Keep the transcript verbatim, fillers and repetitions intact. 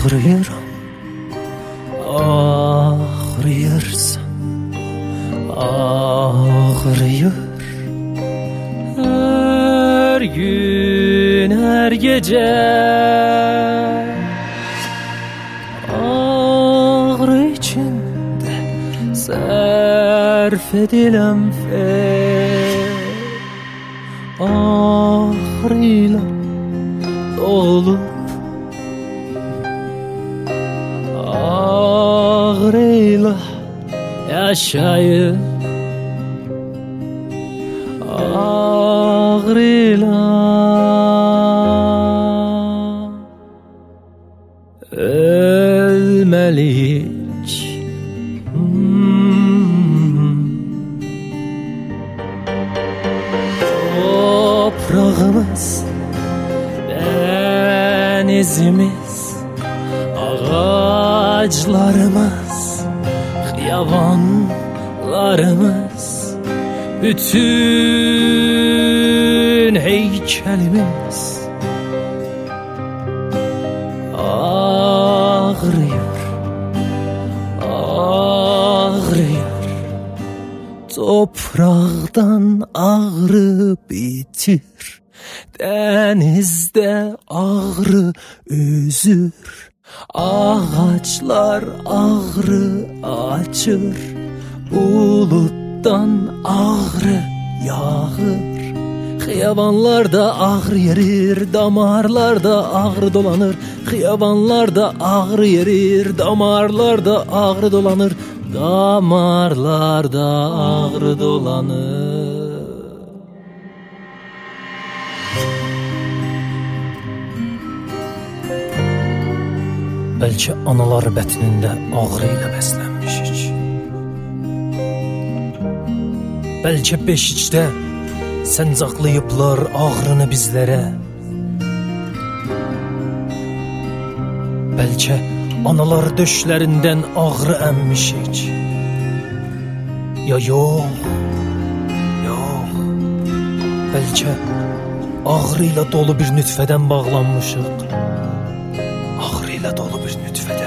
Ağrıyıram, ağrıyırsan, ağrıyır. Her gün, her gece ağrı içinde sərf ediləm fer. Ağrıyla dolup, ağrıyla yaşayıp, ağrıyla ölmeliyik. Hmm. Toprağımız, denizimiz, ağaçlarımız, xiyavanlarımız, bütün heykelimiz ağrıyor, ağrıyor. Topraqdan ağrı bitir, dənizdə ağrı üzür. Ağaçlar ağrı açır, bulutdan ağrı yağır. Xiyavanlarda ağrı yerir, damarlarda ağrı dolanır. Xiyavanlarda ağrı yerir, damarlarda ağrı dolanır. Damarlarda ağrı dolanır. Bəlkə analar bətnində ağrı ilə bəslənmişik. Bəlkə beşikdə səncaqlayıblar ağrını bizlərə. Bəlkə analar döşlərindən ağrı əmmişik. Ya yox, yox. Bəlkə ağrı ilə dolu bir nütfədən bağlanmışıq. Ağrı ilə dolu bir nütfədən.